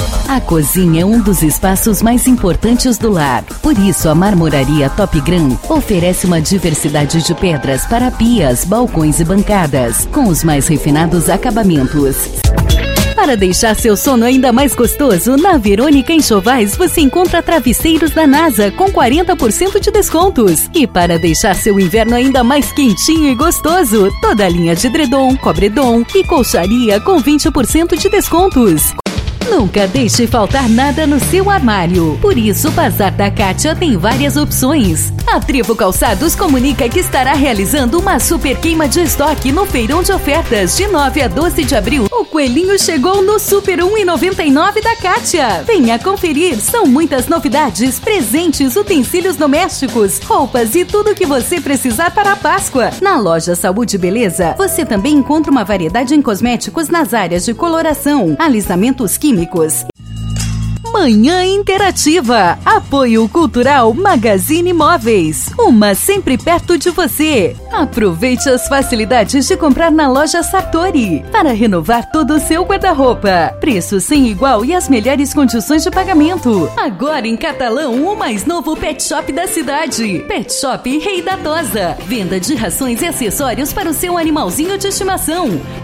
A cozinha é um dos espaços mais importantes do lar. Por isso, a Marmoraria Top Gran oferece uma diversidade de pedras para pias, balcões e bancadas, com os mais refinados acabamentos. Para deixar seu sono ainda mais gostoso, na Verônica Enxovais você encontra travesseiros da NASA com 40% de descontos. E para deixar seu inverno ainda mais quentinho e gostoso, toda a linha de edredom, cobredom e colcharia com 20% de descontos. Nunca deixe faltar nada no seu armário. Por isso, o Bazar da Kátia tem várias opções. A Trevo Calçados comunica que estará realizando uma super queima de estoque no feirão de ofertas de 9 a 12 de abril. O coelhinho chegou no Super 1,99 da Kátia. Venha conferir, são muitas novidades, presentes, utensílios domésticos, roupas e tudo o que você precisar para a Páscoa. Na loja Saúde e Beleza, você também encontra uma variedade em cosméticos nas áreas de coloração, alisamentos químicos. Manhã Interativa. Apoio Cultural Magazine Móveis. Uma sempre perto de você. Aproveite as facilidades de comprar na loja Sartori para renovar todo o seu guarda-roupa. Preço sem igual e as melhores condições de pagamento. Agora em Catalão, o mais novo pet shop da cidade. Pet Shop Rei da Tosa. Venda de rações e acessórios para o seu animalzinho de estimação.